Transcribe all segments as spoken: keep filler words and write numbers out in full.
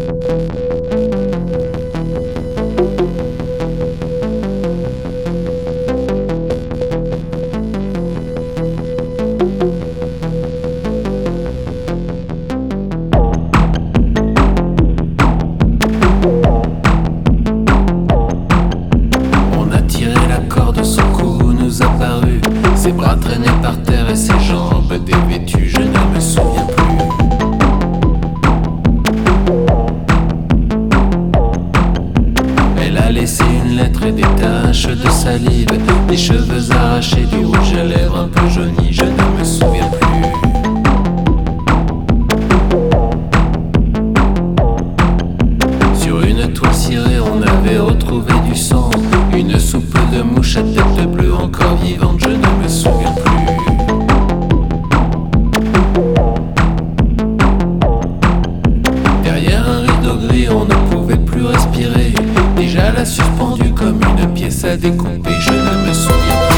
Ses bras traînaient par terre et ses jambes dévêtues, je ne me souviens plus. Elle a laissé une lettre et des taches de salive, des cheveux arrachés, du rouge à lèvres un peu jauni, je ne me souviens plus. Sur une toile cirée, on avait retrouvé du sang, une soupe de mouche à tête bleue encore vivante, je ne me souviens plus. Derrière un rideau gris, on ne pouvait plus respirer. Déjà la suspendue comme une pièce à découper, je ne me souviens plus.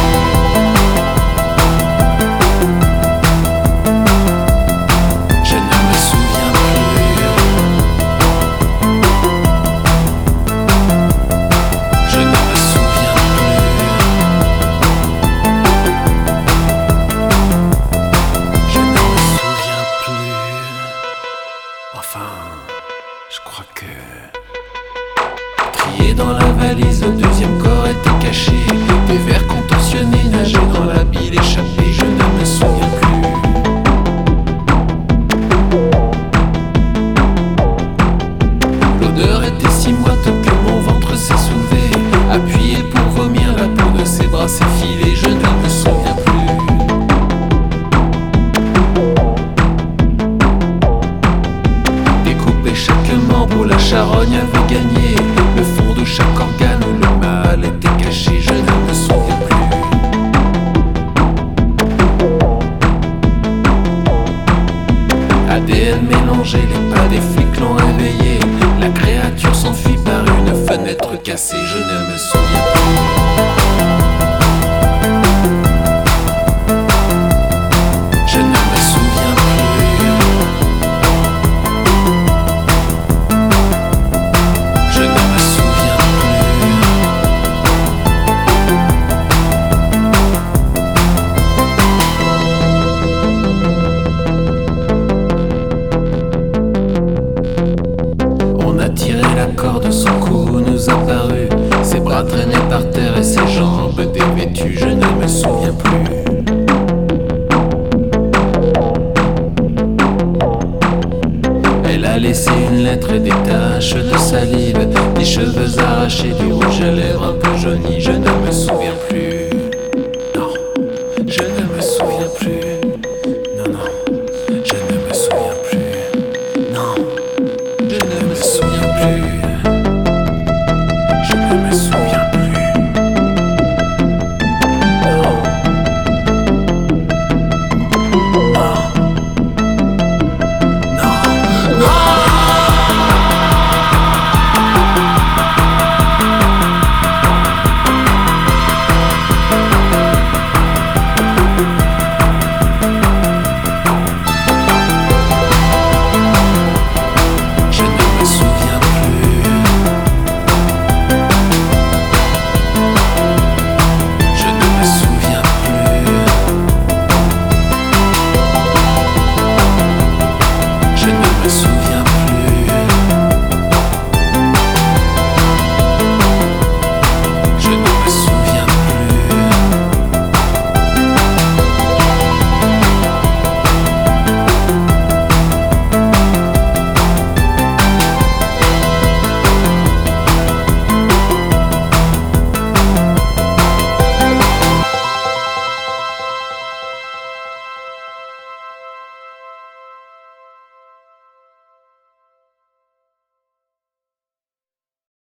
Je crois que trié dans la valise, le deuxième corps était caché. Des verres contentionnés nageaient dans la bile échappée, je ne me souviens plus. L'odeur était si moite que mon ventre s'est soulevé. Appuyé pour vomir, la peau de ses bras s'est filée, je ne me souviens plus. Chaque membre, la charogne avait gagné. Le fond de chaque organe où le mal était caché, je ne me souviens plus. A D N mélangé, les pas des flics l'ont réveillé. La créature s'enfuit par une fenêtre cassée, je ne me souviens plus. La corde de son cou nous a paru, ses bras traînaient par terre et ses jambes dévêtues, je ne me souviens plus. Elle a laissé une lettre et des taches de salive, des cheveux arrachés, du rouge à lèvres un peu jauni, je ne me souviens plus.